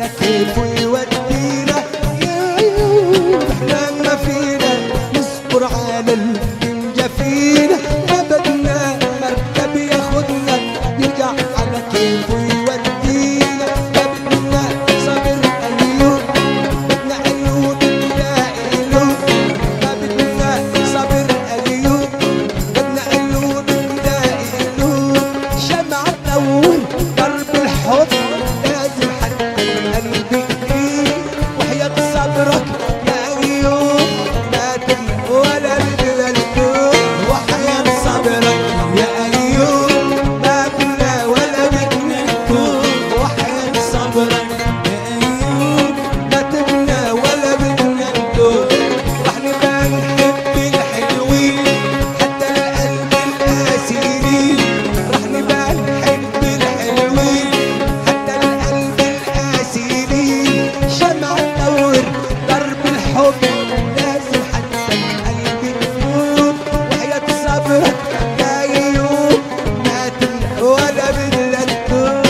على كيفه يودينا يا أيوب. احنا ما فينا نصبر على الدنيا فينا، ما بدنا مركب ياخدنا يرجع على كيفه يودينا. ما بدنا صبر أيوب، بدنا أيوب نلاقي قلوب. ما بدنا صبر أيوب، بدنا أيوب نلاقي قلوب. شمعة تنور درب الحب لازم حتى القلب جديد، وحياة صبرك يا أيوب ما تملى ولا بدنا نتوب. وحياة صبرك يا أيوب ما تملى ولا بدنا نتوب. وحياة صبرك يا أيوب ما تملى ولا بدنا نتوب. رح نبقى نحب الحلوين حتى القلب القاسيين، رح نبقى نحب الحلوين حتى القلب القاسيين. شمعة تنور درب الحب لازم حتى القلب يفوت. وحياة صبرك يا أيوب ما تملى ولا بدنا نتوب.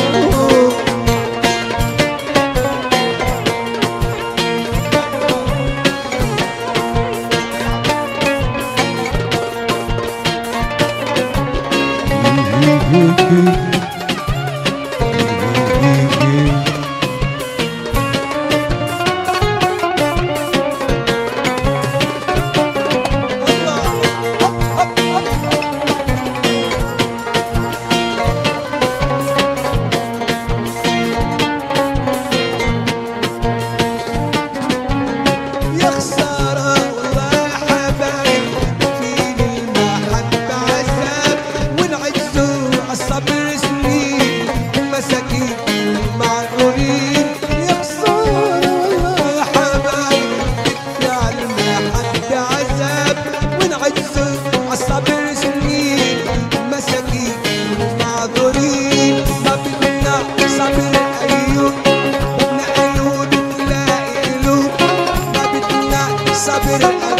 يا خسارة والله يا حبايب فيني المحبة عذاب، ونعزوا عالصبر سنين مساكين معقولين. يا خسارة والله يا حبايب فيني المحبة عذاب، ونعزوا عالصبر سنين مساكين معذورين. ما بدنا صبر أيوب، بدنا أيوب نلاقي قلوب. ما بدنا صبر